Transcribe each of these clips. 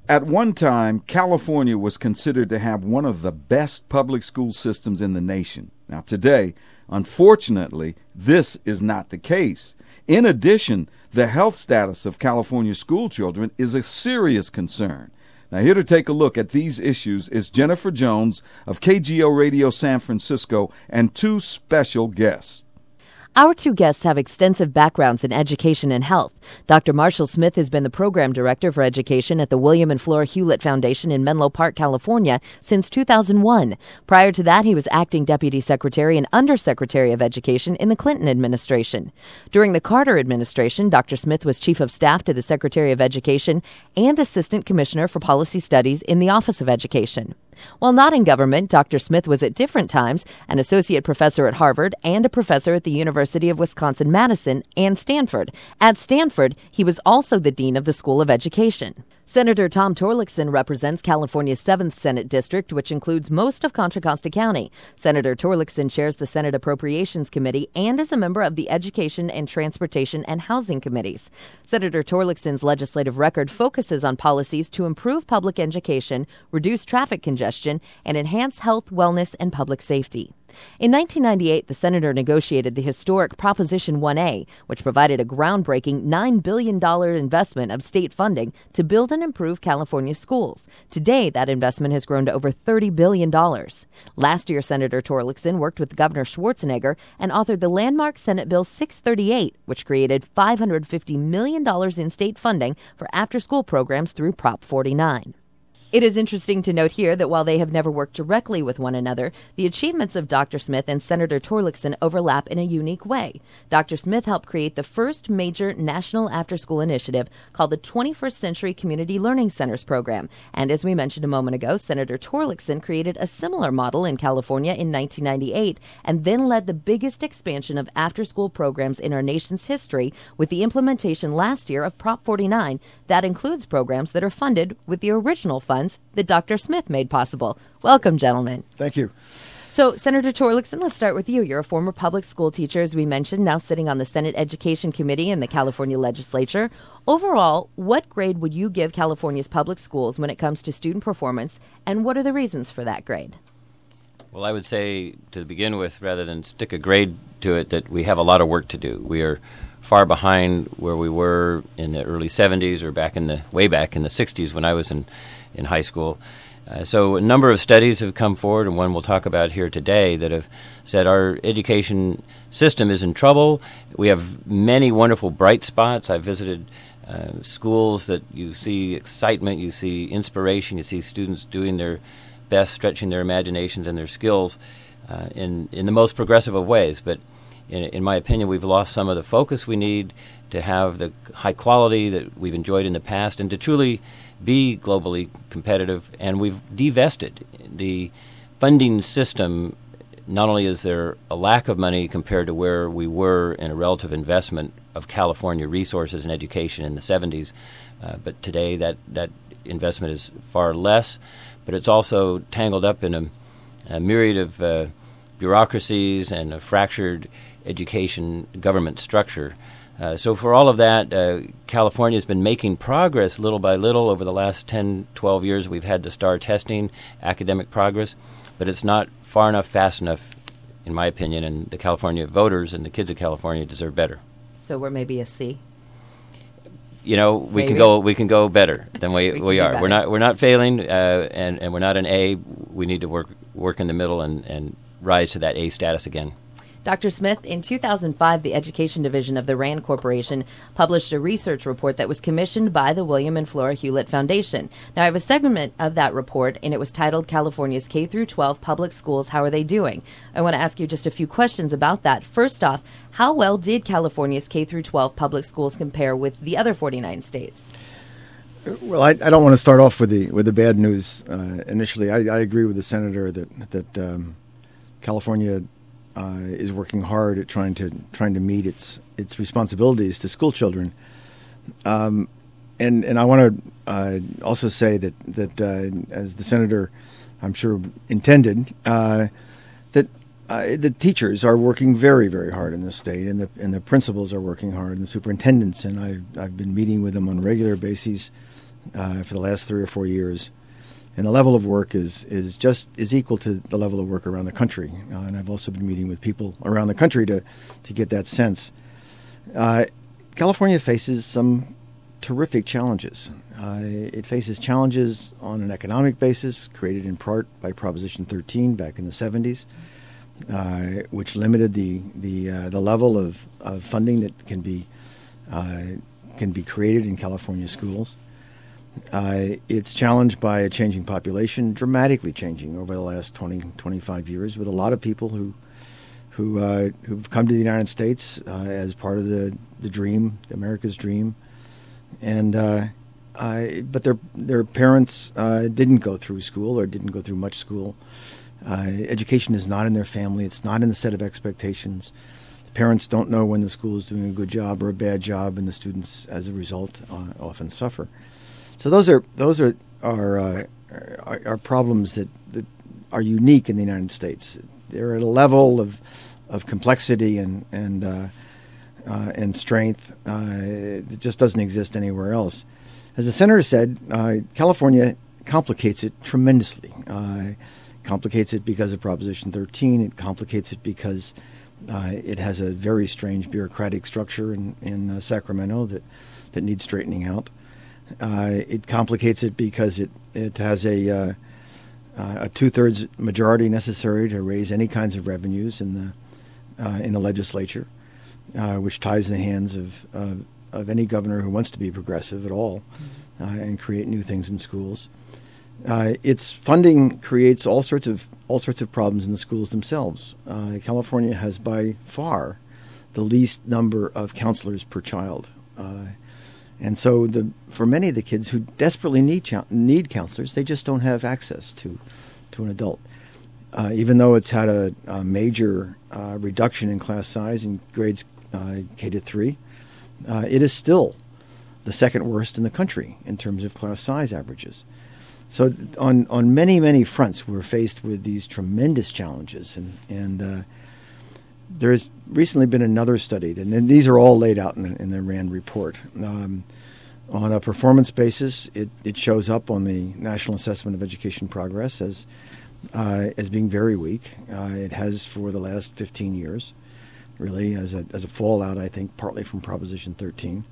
At one time, California was considered to have one of the best public school systems in the nation. Now, today, unfortunately, this is not the case. In addition, the health status of California school children is a serious concern. Now, here to take a look at these issues is Jennifer Jones of KGO Radio San Francisco and two special guests. Our two guests have extensive backgrounds in education and health. Dr. Marshall Smith has been the program director for education at the William and Flora Hewlett Foundation in Menlo Park, California, since 2001. Prior to that, he was acting deputy secretary and undersecretary of education in the Clinton administration. During the Carter administration, Dr. Smith was chief of staff to the Secretary of Education and assistant commissioner for policy studies in the Office of Education. While not in government, Dr. Smith was at different times an associate professor at Harvard and a professor at the University of Wisconsin-Madison and Stanford. At Stanford, he was also the dean of the School of Education. Senator Tom Torlakson represents California's 7th Senate District, which includes most of Contra Costa County. Senator Torlakson chairs the Senate Appropriations Committee and is a member of the Education and Transportation and Housing Committees. Senator Torlakson's legislative record focuses on policies to improve public education, reduce traffic congestion, and enhance health, wellness, and public safety. In 1998, the senator negotiated the historic Proposition 1A, which provided a groundbreaking $9 billion investment of state funding to build and improve California schools. Today, that investment has grown to over $30 billion. Last year, Senator Torlakson worked with Governor Schwarzenegger and authored the landmark Senate Bill 638, which created $550 million in state funding for after-school programs through Prop 49. It is interesting to note here that while they have never worked directly with one another, the achievements of Dr. Smith and Senator Torlakson overlap in a unique way. Dr. Smith helped create the first major national after-school initiative called the 21st Century Community Learning Centers Program. And as we mentioned a moment ago, Senator Torlakson created a similar model in California in 1998 and then led the biggest expansion of after-school programs in our nation's history with the implementation last year of Prop 49 that includes programs that are funded with the original funds that Dr. Smith made possible. Welcome, gentlemen. Thank you. So, Senator Torlakson, let's start with you. You're a former public school teacher, as we mentioned, now sitting on the Senate Education Committee in the California legislature. Overall, what grade would you give California's public schools when it comes to student performance, and what are the reasons for that grade? Well, I would say, to begin with, rather than stick a grade to it, that we have a lot of work to do. We are far behind where we were in the early 70s or way back in the 60s when I was in high school. So a number of studies have come forward, and one we'll talk about here today, that have said our education system is in trouble. We have many wonderful bright spots. I've visited schools that you see excitement, you see inspiration, you see students doing their best, stretching their imaginations and their skills in the most progressive of ways. But in my opinion, we've lost some of the focus we need to have the high quality that we've enjoyed in the past and to truly be globally competitive. And we've divested the funding system. Not only is there a lack of money compared to where we were in a relative investment of California resources in education in the 70s, but today that investment is far less. But it's also tangled up in a myriad of bureaucracies and a fractured education government structure. So for all of that, California has been making progress little by little over the last 10, 12 years. We've had the STAR testing, academic progress, but it's not far enough, fast enough, in my opinion, and the California voters and the kids of California deserve better. So we're maybe a C? You know, we can go better than we are. Better. We're not failing, and we're not an A. We need to work in the middle and rise to that A status again. Dr. Smith, in 2005, the Education Division of the RAND Corporation published a research report that was commissioned by the William and Flora Hewlett Foundation. Now, I have a segment of that report, and it was titled California's K-12 Public Schools, How Are They Doing? I want to ask you just a few questions about that. First off, how well did California's K-12 public schools compare with the other 49 states? Well, I don't want to start off with the bad news initially. I agree with the senator that California is working hard at trying to meet its responsibilities to school children, and I want to also say that as the senator, I'm sure intended, that the teachers are working very, very hard in this state, and the principals are working hard, and the superintendents, and I've been meeting with them on a regular basis for the last 3 or 4 years. And the level of work is equal to the level of work around the country. And I've also been meeting with people around the country to get that sense. California faces some terrific challenges. It faces challenges on an economic basis, created in part by Proposition 13 back in the 70s, which limited the level of funding that can be created in California schools. It's challenged by a changing population, dramatically changing over the last 20, 25 years, with a lot of people who've come to the United States as part of the dream, America's dream, and but their parents didn't go through school or didn't go through much school. Education is not in their family; it's not in the set of expectations. The parents don't know when the school is doing a good job or a bad job, and the students, as a result, often suffer. So those are problems that are unique in the United States. They're at a level of complexity and strength that just doesn't exist anywhere else. As the senator said, California complicates it tremendously. Complicates it because of Proposition 13. It complicates it because it has a very strange bureaucratic structure in Sacramento that needs straightening out. It complicates it because it has a 2/3 majority necessary to raise any kinds of revenues in the legislature, which ties the hands of any governor who wants to be progressive at all and create new things in schools. Its funding creates all sorts of problems in the schools themselves. California has by far the least number of counselors per child. And so for many of the kids who desperately need counselors, they just don't have access to an adult. Even though it's had a major reduction in class size in grades K to 3, it is still the second worst in the country in terms of class size averages. So on many, many fronts, we're faced with these tremendous challenges. And there's recently been another study, and these are all laid out in the RAND report. On a performance basis, it shows up on the National Assessment of Education Progress as being very weak. It has for the last 15 years, really, as a fallout, I think, partly from Proposition 13.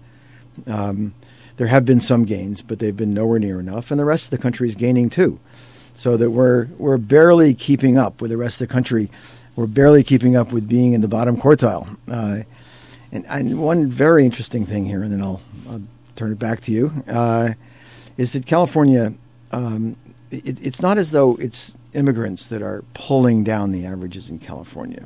There have been some gains, but they've been nowhere near enough, and the rest of the country is gaining too. So that we're barely keeping up with the rest of the country. We're barely keeping up with being in the bottom quartile. And one very interesting thing here, and then I'll turn it back to you, is that California, it's not as though it's immigrants that are pulling down the averages in California.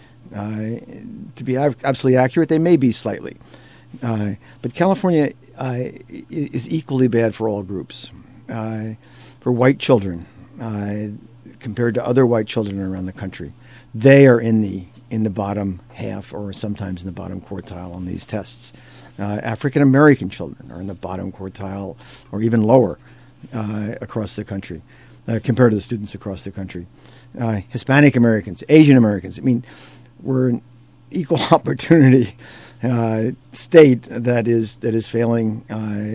To be absolutely accurate, they may be slightly. But California is equally bad for all groups. For white children, compared to other white children around the country, they are in the bottom half or sometimes in the bottom quartile on these tests. African American children are in the bottom quartile or even lower across the country compared to the students across the country. Hispanic Americans, Asian Americans. I mean, we're an equal opportunity state that is failing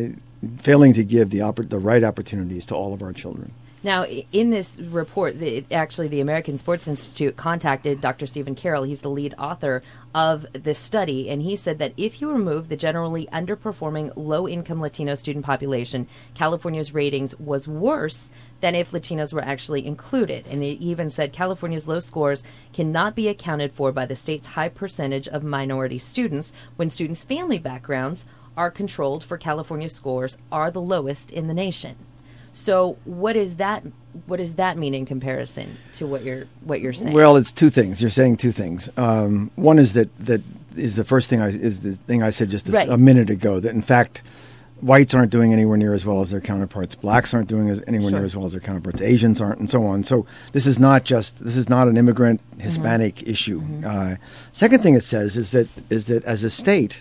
to give the right opportunities to all of our children. Now, in this report, actually the American Sports Institute contacted Dr. Stephen Carroll. He's the lead author of this study, and he said that if you remove the generally underperforming low-income Latino student population, California's ratings was worse than if Latinos were actually included. And it even said California's low scores cannot be accounted for by the state's high percentage of minority students when students' family backgrounds are controlled for California scores are the lowest in the nation. So what does that mean in comparison to what you're saying? Well, it's two things. You're saying two things. One is that is the first thing is the thing I said just a minute ago, that in fact whites aren't doing anywhere near as well as their counterparts. Blacks aren't doing anywhere near as well as their counterparts. Asians aren't, and so on. So this is not an immigrant Hispanic issue. Second thing it says is that as a state,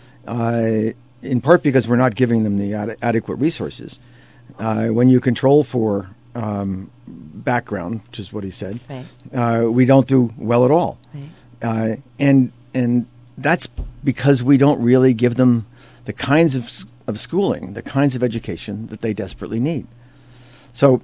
in part because we're not giving them the adequate resources. When you control for background, which is what he said, right. We don't do well at all, right. And that's because we don't really give them the kinds of of schooling, the kinds of education that they desperately need. So,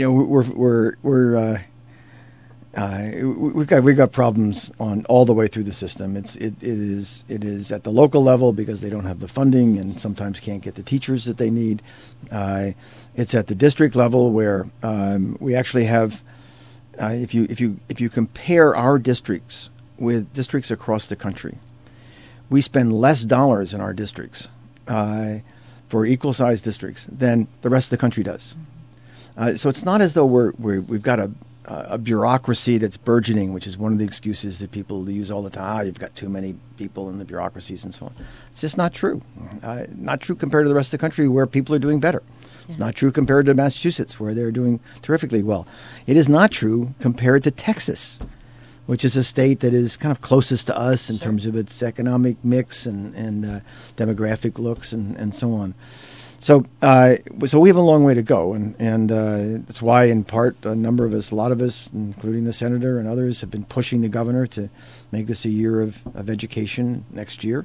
we've got problems on all the way through the system. It is at the local level because they don't have the funding and sometimes can't get the teachers that they need. It's at the district level where we actually have. If you compare our districts with districts across the country, we spend less dollars in our districts for equal-sized districts than the rest of the country does. So it's not as though we've got a bureaucracy that's burgeoning, which is one of the excuses that people use all the time. You've got too many people in the bureaucracies and so on. It's just not true. Not true compared to the rest of the country where people are doing better. It's not true compared to Massachusetts where they're doing terrifically well. It is not true compared to Texas, which is a state that is kind of closest to us in terms of its economic mix and demographic looks and so on. So we have a long way to go, and that's why, in part, a lot of us, including the senator and others, have been pushing the governor to make this a year of education next year.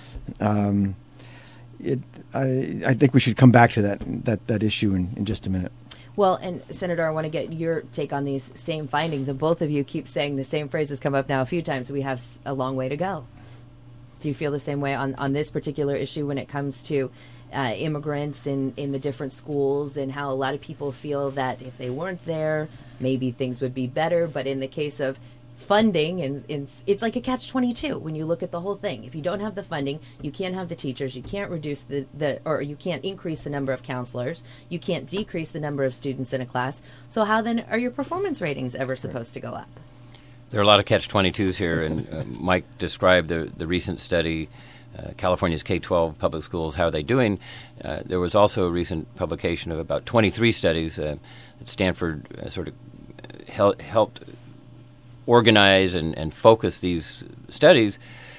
I think we should come back to that issue in just a minute. Well, and Senator, I want to get your take on these same findings, and both of you keep saying the same phrase has come up now a few times. We have a long way to go. Do you feel the same way on this particular issue when it comes to immigrants in the different schools, and how a lot of people feel that if they weren't there, maybe things would be better? But in the case of funding, and it's like a catch-22 when you look at the whole thing. If you don't have the funding, you can't have the teachers, you can't reduce or you can't increase the number of counselors, you can't decrease the number of students in a class. So how then are your performance ratings ever supposed to go up? There are a lot of catch-22s here, and Mike described the recent study, California's K-12 public schools, how are they doing? There was also a recent publication of about 23 studies that Stanford sort of helped organize and focus these studies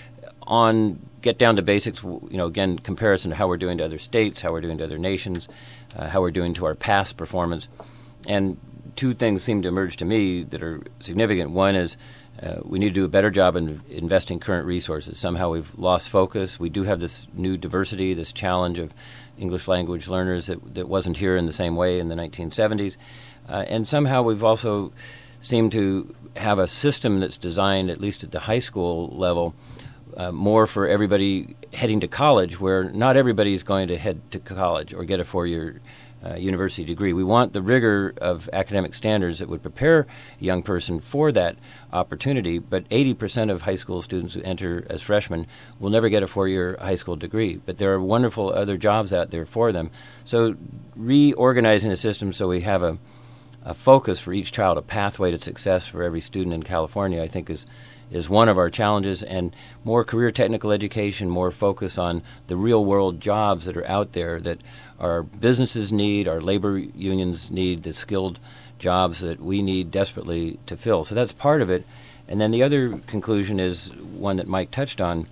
on, get down to basics, again, comparison to how we're doing to other states, how we're doing to other nations, how we're doing to our past performance. And two things seem to emerge to me that are significant. One is we need to do a better job in investing current resources. Somehow we've lost focus. We do have this new diversity, this challenge of English language learners that wasn't here in the same way in the 1970s. And somehow we've also seemed to have a system that's designed, at least at the high school level, more for everybody heading to college, where not everybody is going to head to college or get a four-year university degree. We want the rigor of academic standards that would prepare a young person for that opportunity, but 80% of high school students who enter as freshmen will never get a four-year high school degree, but there are wonderful other jobs out there for them. So reorganizing the system so we have a focus for each child, a pathway to success for every student in California, I think is one of our challenges, and more career technical education, more focus on the real-world jobs that are out there that our businesses need, our labor unions need, the skilled jobs that we need desperately to fill. So that's part of it. And then the other conclusion is one that Mike touched on,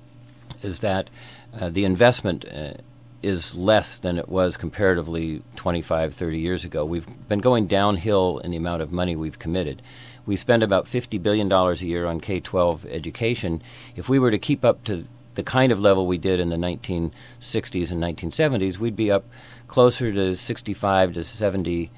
is that the investment is less than it was comparatively 25, 30 years ago. We've been going downhill in the amount of money we've committed. We spend about $50 billion a year on K-12 education. If we were to keep up to the kind of level we did in the 1960s and 1970s, we'd be up closer to 65 to 70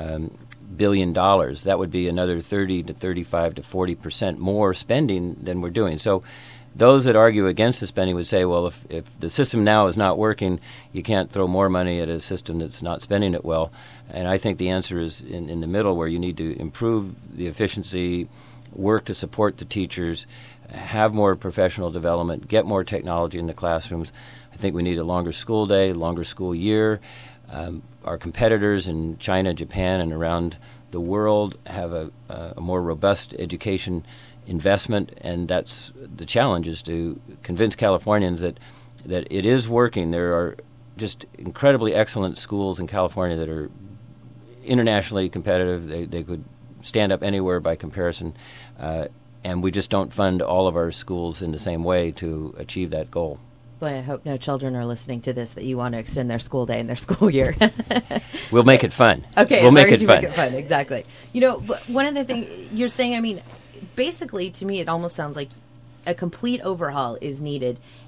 billion dollars. That would be another 30 to 35 to 40% more spending than we're doing. So those that argue against the spending would say, well, if the system now is not working, you can't throw more money at a system that's not spending it well. And I think the answer is in the middle, where you need to improve the efficiency, work to support the teachers, have more professional development, get more technology in the classrooms. I think we need a longer school day, longer school year. Our competitors in China, Japan, and around the world have a more robust education investment, and that's the challenge, is to convince Californians that it is working. There are just incredibly excellent schools in California that are internationally competitive. They could stand up anywhere by comparison, and we just don't fund all of our schools in the same way to achieve that goal. Boy, I hope no children are listening to this that you want to extend their school day and their school year. We'll make it fun. Okay, we'll as make long as it you fun. make it fun, exactly. You know, but one of the things you're saying, I mean, basically, to me, it almost sounds like a complete overhaul is needed.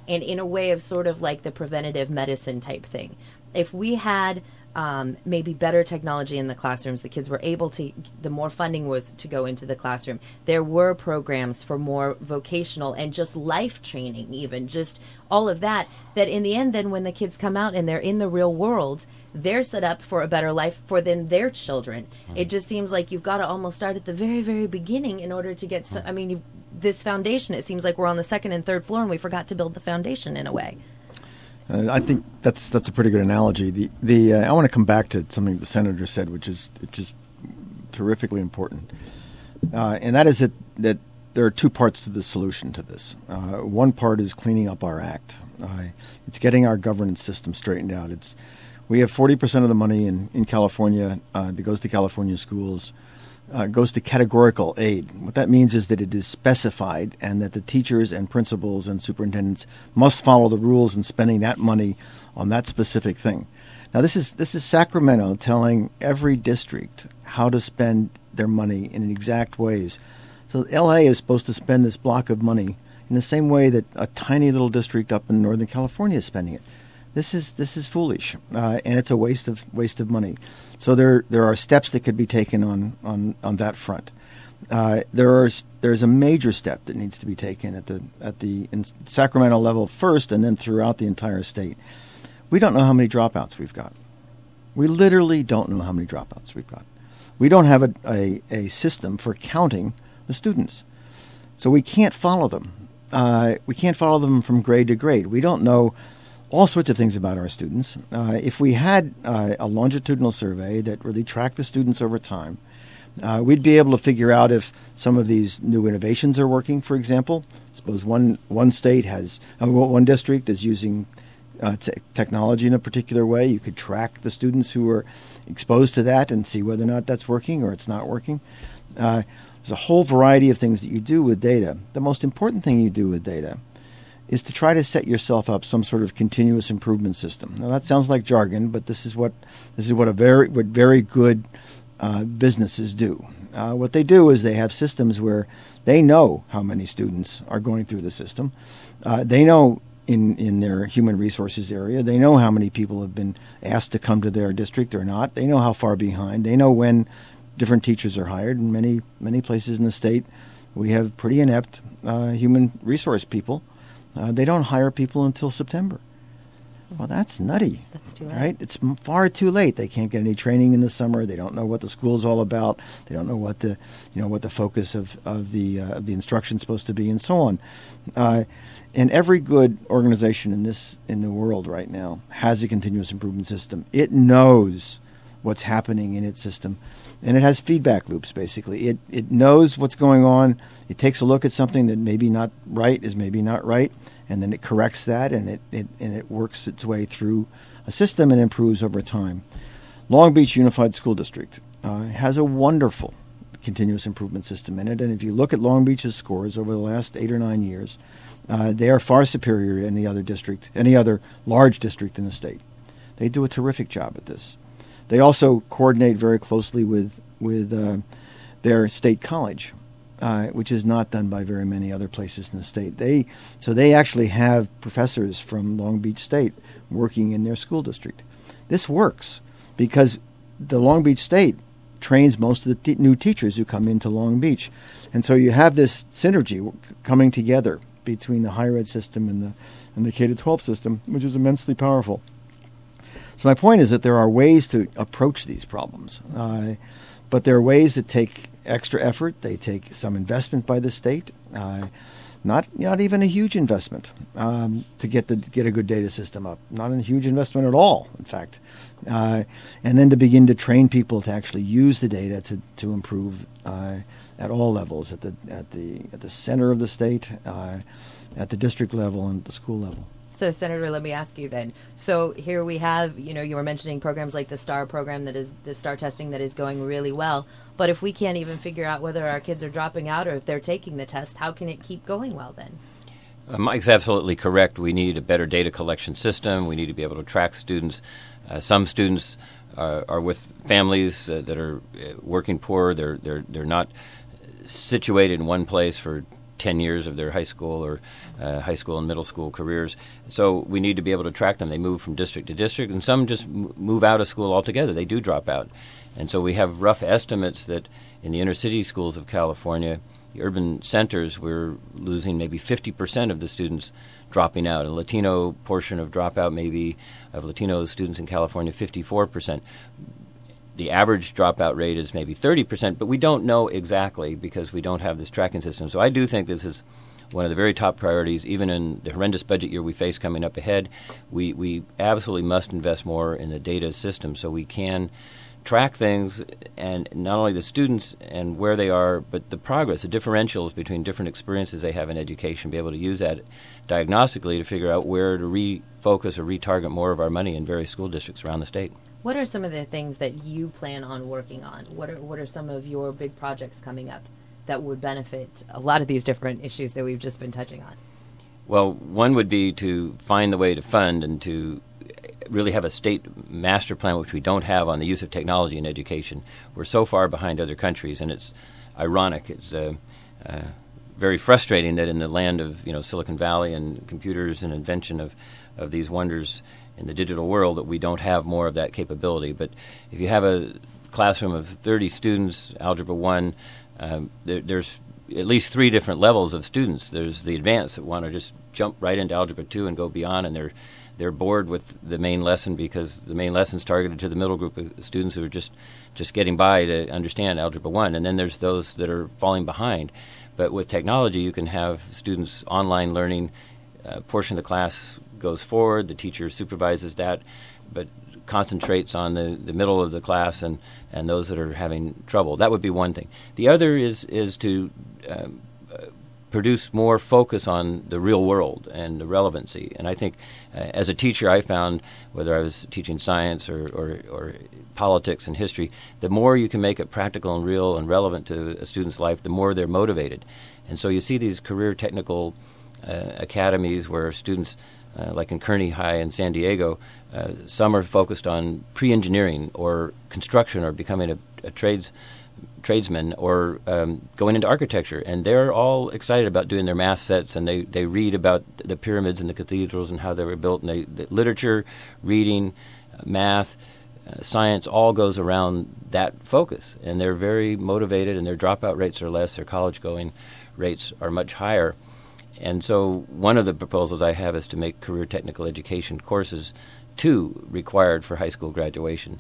and in a way of sort of like the preventative medicine type thing. If we had maybe better technology in the classrooms, the kids were able to, the more funding was to go into the classroom. There were programs for more vocational and just life training, even just all of that, that in the end, then when the kids come out and they're in the real world, they're set up for a better life for then their children. It just seems like you've got to almost start at the very, very beginning in order to get, this foundation, it seems like we're on the second and third floor and we forgot to build the foundation in a way. I think that's a pretty good analogy. I want to come back to something the senator said, which is just terrifically important, and that is that there are two parts to the solution to this. One part is cleaning up our act. It's getting our governance system straightened out. We have 40% of the money in California that goes to California schools. Goes to categorical aid. What that means is that it is specified and that the teachers and principals and superintendents must follow the rules in spending that money on that specific thing. Now, this is Sacramento telling every district how to spend their money in exact ways. So L.A. is supposed to spend this block of money in the same way that a tiny little district up in Northern California is spending it. This is foolish, and it's a waste of money. So there are steps that could be taken on that front. There's a major step that needs to be taken at the Sacramento level first, and then throughout the entire state. We don't know how many dropouts we've got. We literally don't know how many dropouts we've got. We don't have a system for counting the students, so we can't follow them. We can't follow them from grade to grade. We don't know all sorts of things about our students. If we had a longitudinal survey that really tracked the students over time, we'd be able to figure out if some of these new innovations are working. For example, suppose one district is using technology in a particular way. You could track the students who are exposed to that and see whether or not that's working or it's not working. There's a whole variety of things that you do with data. The most important thing you do with data is to try to set yourself up some sort of continuous improvement system. Now that sounds like jargon, but this is what very good businesses do. What they do is they have systems where they know how many students are going through the system. They know in their human resources area, they know how many people have been asked to come to their district or not. They know how far behind. They know when different teachers are hired. In many places in the state, we have pretty inept human resource people. They don't hire people until September. Well, that's nutty. That's too late. Right? It's far too late. They can't get any training in the summer. They don't know what the school's all about. They don't know what the focus of the instruction is supposed to be, and so on. And every good organization in the world right now has a continuous improvement system. It knows what's happening in its system, and it has feedback loops. Basically, it knows what's going on. It takes a look at something that maybe not right is maybe not right, and then it corrects that, and it works its way through a system and improves over time. Long Beach Unified School District has a wonderful continuous improvement system in it, and if you look at Long Beach's scores over the last 8 or 9 years, they are far superior to any other large district in the state. They do a terrific job at this. They also coordinate very closely with their state college, which is not done by very many other places in the state. They actually have professors from Long Beach State working in their school district. This works because the Long Beach State trains most of the new teachers who come into Long Beach. And so you have this synergy coming together between the higher ed system and the K-12 system, which is immensely powerful. So my point is that there are ways to approach these problems, but there are ways that take extra effort. They take some investment by the state, not even a huge investment to get a good data system up. Not a huge investment at all, in fact, and then to begin to train people to actually use the data to improve at all levels, at the center of the state, at the district level, and at the school level. So, Senator, let me ask you then. So here we have, you were mentioning programs like the STAR program, that is the STAR testing that is going really well. But if we can't even figure out whether our kids are dropping out or if they're taking the test, how can it keep going well then? Mike's absolutely correct. We need a better data collection system. We need to be able to track students. Some students are with families that are working poor. They're not situated in one place for 10 years of their high school or high school and middle school careers. So we need to be able to track them. They move from district to district, and some just move out of school altogether. They do drop out. And so we have rough estimates that in the inner city schools of California, the urban centers, we're losing maybe 50% of the students dropping out. A Latino portion of dropout, maybe of Latino students in California, 54%. The average dropout rate is maybe 30%, but we don't know exactly because we don't have this tracking system. So I do think this is one of the very top priorities, even in the horrendous budget year we face coming up ahead. We absolutely must invest more in the data system so we can track things, and not only the students and where they are, but the progress, the differentials between different experiences they have in education, be able to use that diagnostically to figure out where to refocus or retarget more of our money in various school districts around the state. What are some of the things that you plan on working on? What are some of your big projects coming up that would benefit a lot of these different issues that we've just been touching on? Well, one would be to find the way to fund and to really have a state master plan, which we don't have, on the use of technology in education. We're so far behind other countries, and it's ironic. It's very frustrating that in the land of Silicon Valley and computers and invention of these wonders in the digital world, that we don't have more of that capability. But if you have a classroom of 30 students, Algebra 1, there's at least 3 different levels of students. There's the advanced that want to just jump right into Algebra 2 and go beyond, and they're bored with the main lesson because the main lesson's targeted to the middle group of students who are just getting by to understand Algebra 1. And then there's those that are falling behind. But with technology, you can have students online learning. A portion of the class goes forward, the teacher supervises that, but concentrates on the middle of the class and those that are having trouble. That would be one thing. The other is to produce more focus on the real world and the relevancy. And I think as a teacher, I found, whether I was teaching science or politics and history, the more you can make it practical and real and relevant to a student's life, the more they're motivated. And so you see these career technical academies where students, like in Kearney High in San Diego, some are focused on pre-engineering or construction or becoming a tradesman or going into architecture, and they're all excited about doing their math sets, and they read about the pyramids and the cathedrals and how they were built, and the literature, reading, math, science all goes around that focus, and they're very motivated, and their dropout rates are less, their college-going rates are much higher. And so one of the proposals I have is to make career technical education courses, too, required for high school graduation.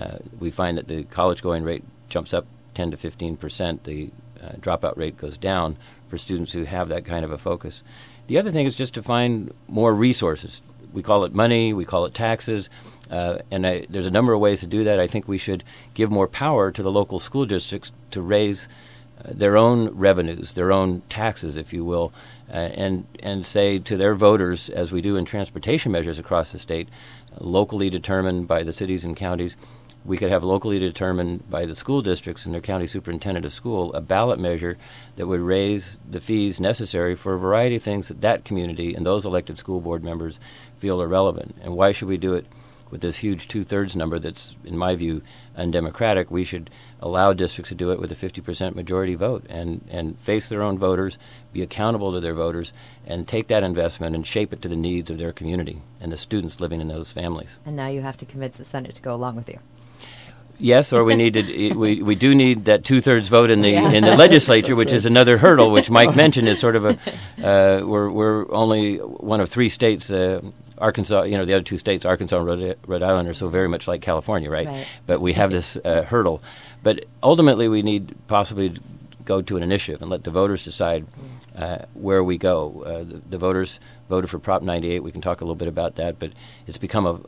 We find that the college-going rate jumps up 10 to 15%. The dropout rate goes down for students who have that kind of a focus. The other thing is just to find more resources. We call it money, we call it taxes, and there's a number of ways to do that. I think we should give more power to the local school districts to raise their own revenues, their own taxes, if you will, and say to their voters, as we do in transportation measures across the state, locally determined by the cities and counties, we could have locally determined by the school districts and their county superintendent of school a ballot measure that would raise the fees necessary for a variety of things that community and those elected school board members feel are relevant. And why should we do it with this huge 2/3 number that's, in my view, undemocratic? We should allow districts to do it with a 50% majority vote and face their own voters, be accountable to their voters, and take that investment and shape it to the needs of their community and the students living in those families. And now you have to convince the Senate to go along with you. Yes, or we need to. We do need that 2/3 vote in the legislature, which is another hurdle, which Mike mentioned is sort of a. We're only one of 3 states. Arkansas, the other 2 states, Arkansas and Rhode Island, are so very much like California, right? But we have this hurdle. But ultimately, we need possibly to go to an initiative and let the voters decide where we go. The voters voted for Prop 98. We can talk a little bit about that, but it's become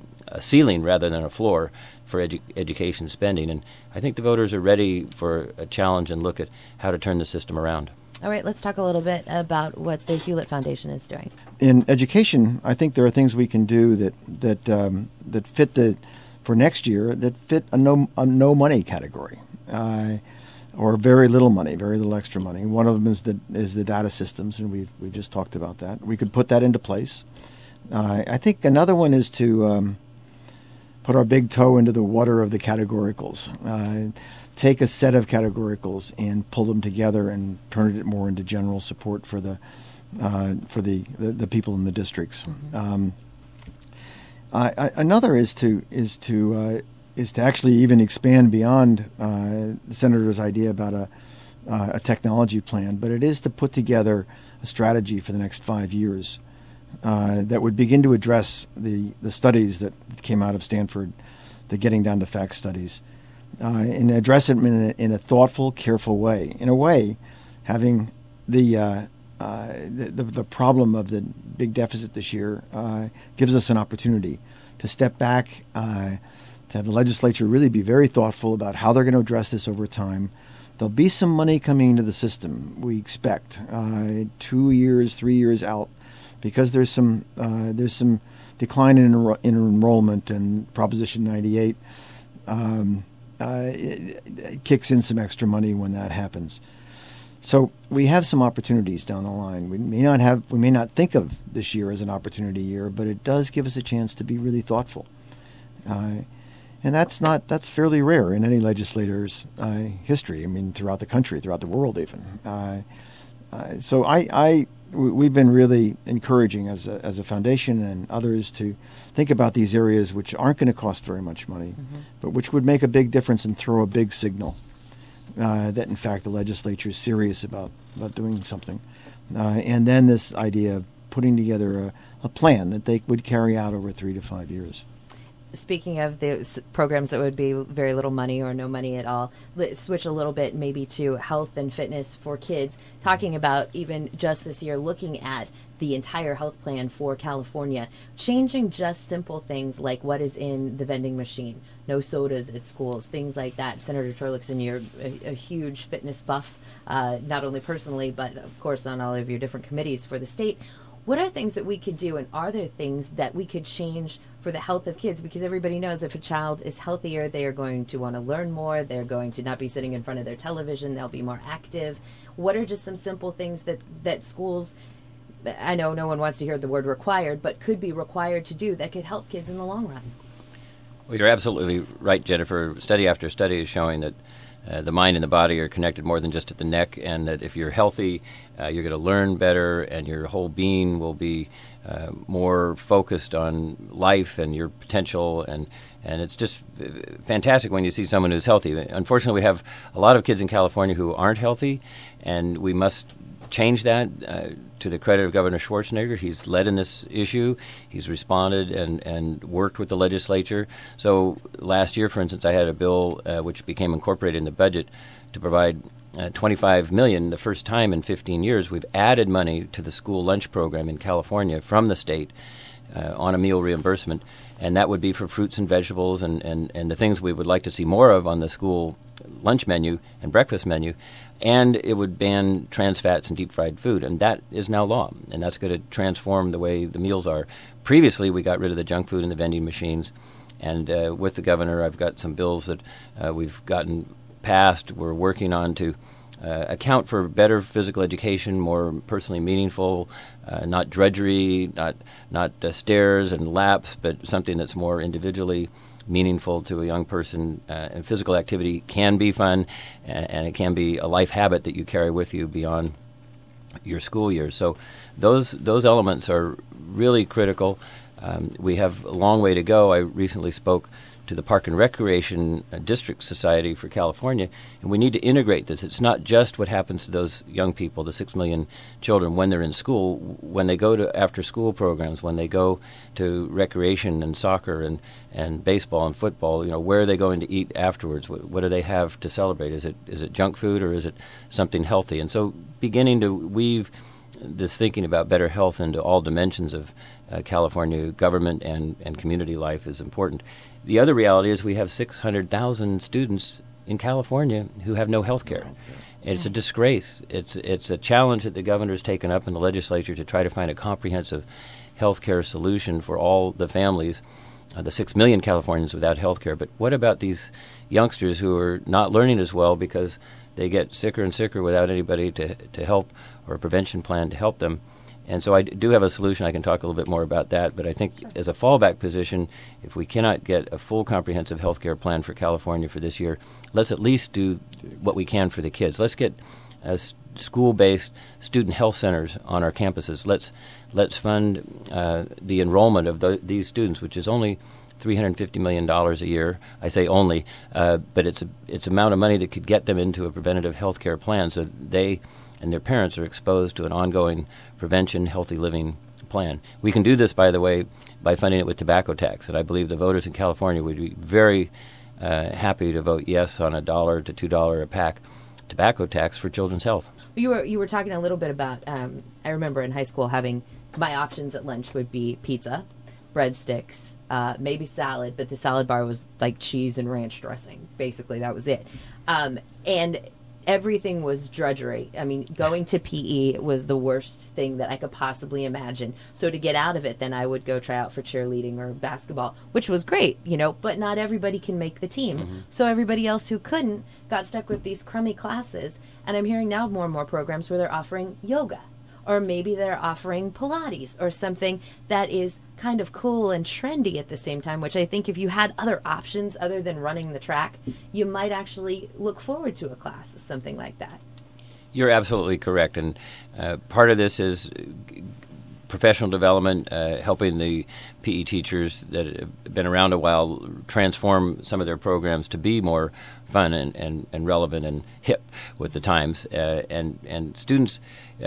a ceiling rather than a floor for education spending. And I think the voters are ready for a challenge and look at how to turn the system around. All right, let's talk a little bit about what the Hewlett Foundation is doing. In education, I think there are things we can do that fit for next year that fit a no money category, or very little money, very little extra money. One of them is the data systems, and we've just talked about that. We could put that into place. I think another one is to put our big toe into the water of the categoricals. Take a set of categoricals and pull them together and turn it more into general support for the people in the districts. Mm-hmm. Another is to actually even expand beyond the senator's idea about a technology plan, but it is to put together a strategy for the next 5 years that would begin to address the studies that came out of Stanford, the Getting Down to Facts studies, and address it in a thoughtful, careful way. In a way, having the problem of the big deficit this year gives us an opportunity to step back, to have the legislature really be very thoughtful about how they're going to address this over time. There'll be some money coming into the system, we expect, 2 years, 3 years out, because there's some decline in enrollment, and Proposition 98 it kicks in some extra money when that happens. So we have some opportunities down the line. We may not think of this year as an opportunity year, but it does give us a chance to be really thoughtful. And that's fairly rare in any legislator's history. I mean, throughout the country, throughout the world, even. So we've been really encouraging as a foundation and others to think about these areas which aren't going to cost very much money, but which would make a big difference and throw a big signal that in fact the legislature is serious about doing something. And then this idea of putting together a plan that they would carry out over 3 to 5 years. Speaking of the programs that would be very little money or no money at all, let's switch a little bit maybe to health and fitness for kids, talking about even just this year looking at the entire health plan for California, changing just simple things like what is in the vending machine, no sodas at schools, things like that. Senator Torlakson, you're a huge fitness buff, not only personally, but of course on all of your different committees for the state. What are things that we could do, and are there things that we could change for the health of kids? Because everybody knows if a child is healthier, they are going to want to learn more. They're going to not be sitting in front of their television. They'll be more active. What are just some simple things that schools, I know no one wants to hear the word required, but could be required to do that could help kids in the long run? Well, you're absolutely right, Jennifer. Study after study is showing that the mind and the body are connected more than just at the neck, and that if you're healthy, you're going to learn better, and your whole being will be more focused on life and your potential, and it's just fantastic when you see someone who's healthy. Unfortunately, we have a lot of kids in California who aren't healthy, and we must change that. To the credit of Governor Schwarzenegger, he's led in this issue. He's responded and worked with the legislature. So last year, for instance, I had a bill which became incorporated in the budget to provide $25 million, the first time in 15 years. We've added money to the school lunch program in California from the state on a meal reimbursement, and that would be for fruits and vegetables and the things we would like to see more of on the school lunch menu and breakfast menu. And it would ban trans fats and deep-fried food, and that is now law, and that's going to transform the way the meals are. Previously, we got rid of the junk food in the vending machines, and with the governor, I've got some bills that we've gotten passed. We're working on to account for better physical education, more personally meaningful, not drudgery, not stairs and laps, but something that's more individually meaningful to a young person. And physical activity can be fun, and it can be a life habit that you carry with you beyond your school years. So those elements are really critical. We have a long way to go. I recently spoke to the Park and Recreation District Society for California, and we need to integrate this. It's not just what happens to those young people, the 6 million children, when they're in school. When they go to after-school programs, when they go to recreation and soccer and baseball and football, where are they going to eat afterwards? What do they have to celebrate? Is it junk food, or is it something healthy? And so beginning to weave this thinking about better health into all dimensions of California government and community life is important. The other reality is we have 600,000 students in California who have no health care. It's a disgrace. It's a challenge that the governor's taken up in the legislature to try to find a comprehensive health care solution for all the families, the 6 million Californians without health care. But what about these youngsters who are not learning as well because they get sicker and sicker without anybody to help or a prevention plan to help them? And so I do have a solution. I can talk a little bit more about that. But I think as a fallback position, if we cannot get a full comprehensive health care plan for California for this year, let's at least do what we can for the kids. Let's get school-based student health centers on our campuses. Let's fund the enrollment of these students, which is only $350 million a year. I say only, but it's amount of money that could get them into a preventative health care plan so they and their parents are exposed to an ongoing prevention, healthy living plan. We can do this, by the way, by funding it with tobacco tax, and I believe the voters in California would be very happy to vote yes on $1 to $2 a pack tobacco tax for children's health. You were talking a little bit about, I remember in high school having, my options at lunch would be pizza, breadsticks, maybe salad, but the salad bar was like cheese and ranch dressing. Basically, that was it. And everything was drudgery. I mean, going to PE was the worst thing that I could possibly imagine. So to get out of it, then I would go try out for cheerleading or basketball, which was great, but not everybody can make the team. Mm-hmm. So everybody else who couldn't got stuck with these crummy classes. And I'm hearing now more and more programs where they're offering yoga, or maybe they're offering Pilates or something that is kind of cool and trendy at the same time, which I think if you had other options other than running the track, you might actually look forward to a class, something like that. You're absolutely correct. And part of this is professional development, helping the PE teachers that have been around a while transform some of their programs to be more fun and relevant and hip with the times. And students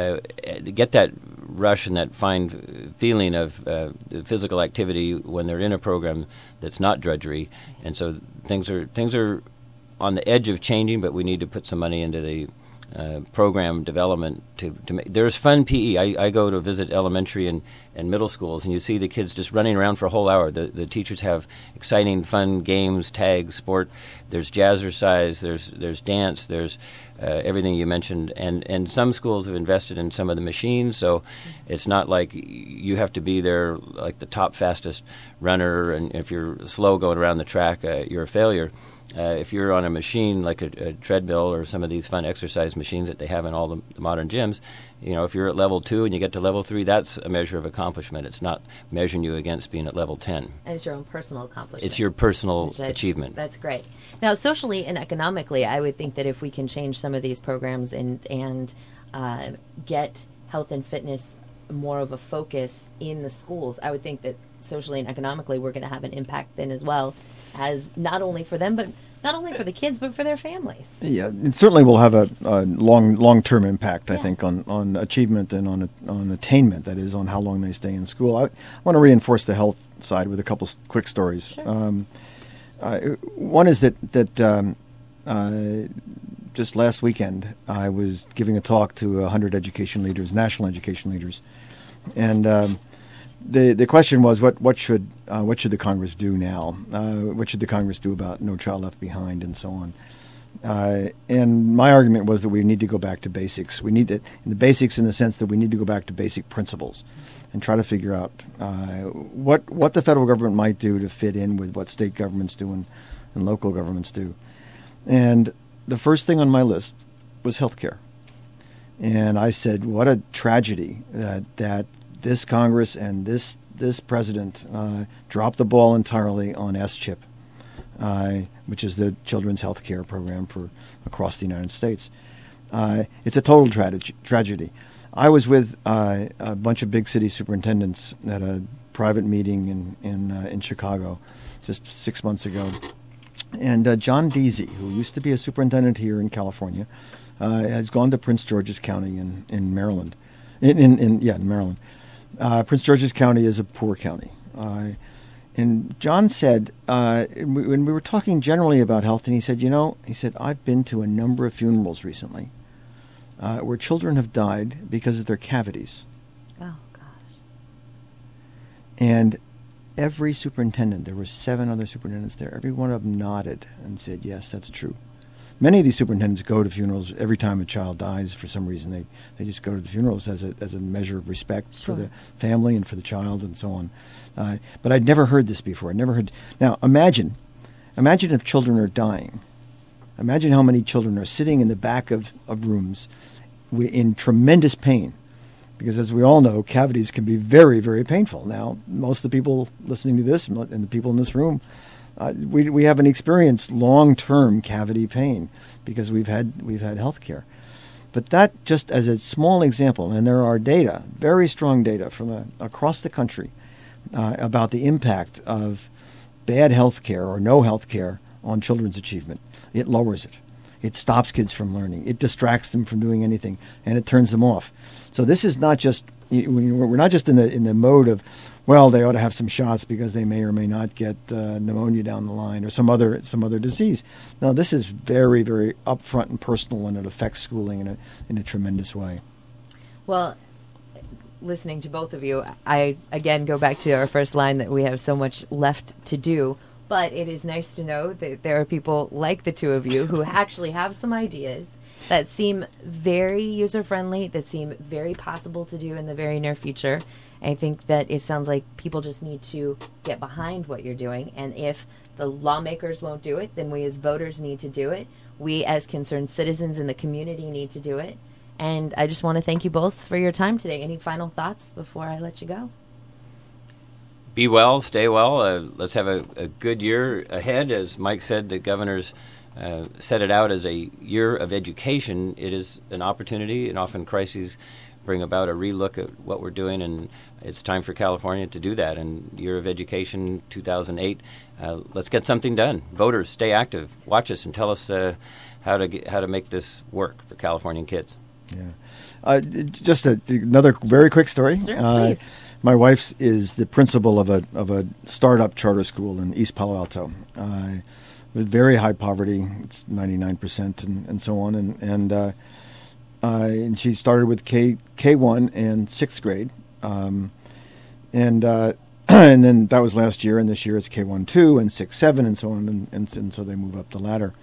get that rush and that fine feeling of physical activity when they're in a program that's not drudgery. And so things are on the edge of changing, but we need to put some money into the program development to make. There's fun PE. I go to visit elementary and middle schools, and you see the kids just running around for a whole hour. The teachers have exciting, fun games, tag, sport. There's jazzercise. There's dance. There's everything you mentioned. And some schools have invested in some of the machines, so it's not like you have to be there like the top fastest runner, and if you're slow going around the track, you're a failure. If you're on a machine like a treadmill or some of these fun exercise machines that they have in all the modern gyms, if you're at level 2 and you get to level 3, that's a measure of accomplishment. It's not measuring you against being at level 10. And it's your own personal accomplishment. It's your personal achievement. That's great. Now, socially and economically, I would think that if we can change some of these programs and get health and fitness more of a focus in the schools, I would think that socially and economically we're going to have an impact then as well, as not only for them, but not only for the kids, but for their families. Yeah, it certainly will have a long-term impact, I think, on achievement and on attainment, that is, on how long they stay in school. I want to reinforce the health side with a couple quick stories. Sure. One is that just last weekend, I was giving a talk to 100 education leaders, national education leaders, and the question was, what should the Congress do now? What should the Congress do about No Child Left Behind and so on? And my argument was that we need to go back to basics. We need to, the basics in the sense that we need to go back to basic principles and try to figure out what the federal government might do to fit in with what state governments do and local governments do. And the first thing on my list was health care. And I said, what a tragedy that this Congress and this president dropped the ball entirely on SCHIP, which is the Children's Health Care Program for across the United States. It's a total tragedy. I was with a bunch of big city superintendents at a private meeting in Chicago just 6 months ago. And John Deasy, who used to be a superintendent here in California, has gone to Prince George's County in Maryland. In Maryland. Prince George's County is a poor county. And John said, when we were talking generally about health, and he said, I've been to a number of funerals recently where children have died because of their cavities. Oh, gosh. And every superintendent, there were 7 other superintendents there, every one of them nodded and said, yes, that's true. Many of these superintendents go to funerals every time a child dies for some reason. They just go to the funerals as a measure of respect for the family and for the child and so on. But I'd never heard this before. Now, imagine if children are dying. Imagine how many children are sitting in the back of rooms in tremendous pain because as we all know, cavities can be very, very painful. Now, most of the people listening to this and the people in this room, we haven't experienced long-term cavity pain because we've had health care. But that just as a small example, and there are data, very strong data from across the country about the impact of bad health care or no health care on children's achievement. It lowers it. It stops kids from learning. It distracts them from doing anything, and it turns them off. So this is not just, we're not just in the mode of, well, they ought to have some shots because they may or may not get pneumonia down the line or some other disease. No, this is very, very upfront and personal, and it affects schooling in a tremendous way. Well, listening to both of you, I again go back to our first line that we have so much left to do. But it is nice to know that there are people like the two of you who actually have some ideas that seem very user-friendly, that seem very possible to do in the very near future. I think that it sounds like people just need to get behind what you're doing. And if the lawmakers won't do it, then we as voters need to do it. We as concerned citizens in the community need to do it. And I just want to thank you both for your time today. Any final thoughts before I let you go? Be well, stay well. Let's have a good year ahead. As Mike said, the governor's set it out as a year of education. It is an opportunity, and often crises bring about a relook at what we're doing, and it's time for California to do that. And Year of Education 2008, let's get something done. Voters, stay active. Watch us and tell us how to make this work for Californian kids. Yeah. Just another very quick story. Sure, please. My wife is the principal of a startup charter school in East Palo Alto, with very high poverty. It's 99% and so on. And she started with K1 and 6th grade, and then that was last year. And this year it's K1, 2, and 6, 7, and so on. And so they move up the ladder.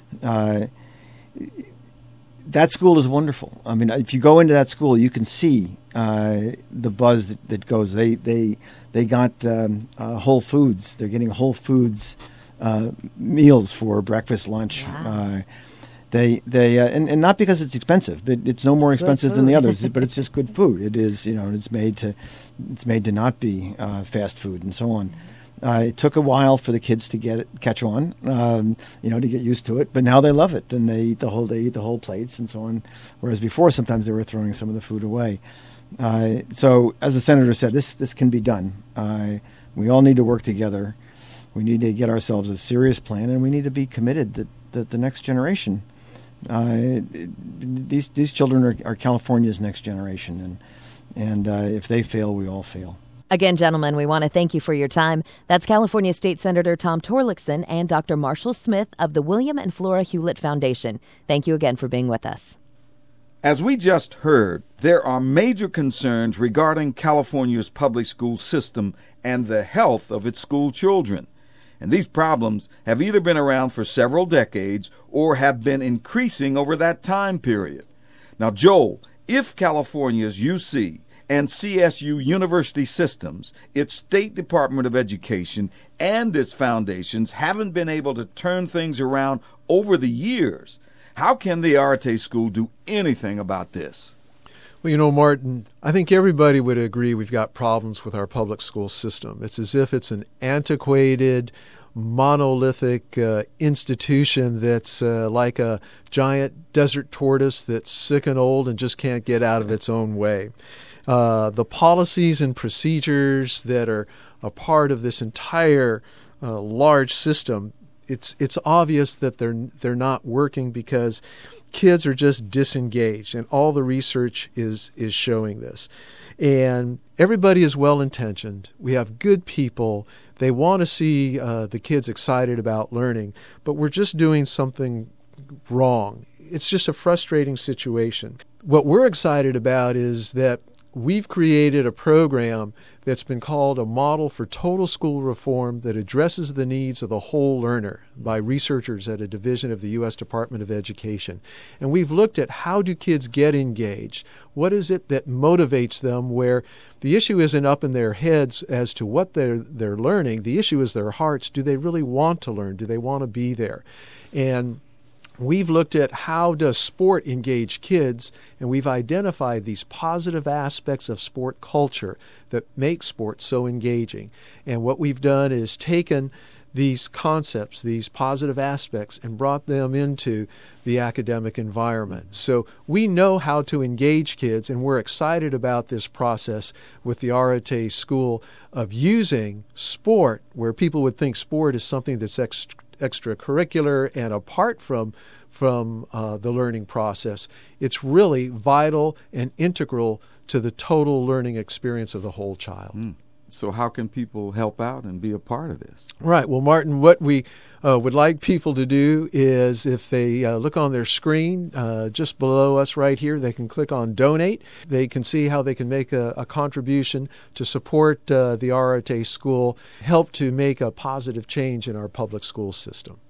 That school is wonderful. I mean, if you go into that school, you can see the buzz that goes. They got Whole Foods. They're getting Whole Foods meals for breakfast, lunch. Wow. And not because it's expensive, but it's no more expensive than the others. But it's just good food. It is, and it's made to not be fast food and so on. It took a while for the kids to catch on, to get used to it. But now they love it, and they eat the whole plates and so on. Whereas before, sometimes they were throwing some of the food away. So, as the senator said, this can be done. We all need to work together. We need to get ourselves a serious plan, and we need to be committed that the next generation. These children are California's next generation, and if they fail, we all fail. Again, gentlemen, we want to thank you for your time. That's California State Senator Tom Torlakson and Dr. Marshall Smith of the William and Flora Hewlett Foundation. Thank you again for being with us. As we just heard, there are major concerns regarding California's public school system and the health of its school children. And these problems have either been around for several decades or have been increasing over that time period. Now, Joel, if California's UC and CSU university systems, its State Department of Education, and its foundations haven't been able to turn things around over the years, how can the Arete School do anything about this? Well, Martin, I think everybody would agree we've got problems with our public school system. It's as if it's an antiquated, monolithic institution that's like a giant desert tortoise that's sick and old and just can't get out of its own way. The policies and procedures that are a part of this entire large system, it's obvious that they're not working because kids are just disengaged, and all the research is showing this. And everybody is well-intentioned. We have good people. They want to see the kids excited about learning, but we're just doing something wrong. It's just a frustrating situation. What we're excited about is that we've created a program that's been called a model for total school reform that addresses the needs of the whole learner by researchers at a division of the U.S. Department of Education. And we've looked at how do kids get engaged? What is it that motivates them, where the issue isn't up in their heads as to what they're learning. The issue is their hearts. Do they really want to learn? Do they want to be there? And we've looked at how does sport engage kids, and we've identified these positive aspects of sport culture that make sport so engaging. And what we've done is taken these concepts, these positive aspects, and brought them into the academic environment. So we know how to engage kids, and we're excited about this process with the Arete School of using sport, where people would think sport is something that's extracurricular and apart from the learning process. It's really vital and integral to the total learning experience of the whole child. So how can people help out and be a part of this? Right. Well, Martin, what we would like people to do is if they look on their screen just below us right here, they can click on Donate. They can see how they can make a contribution to support the Arete School, help to make a positive change in our public school system.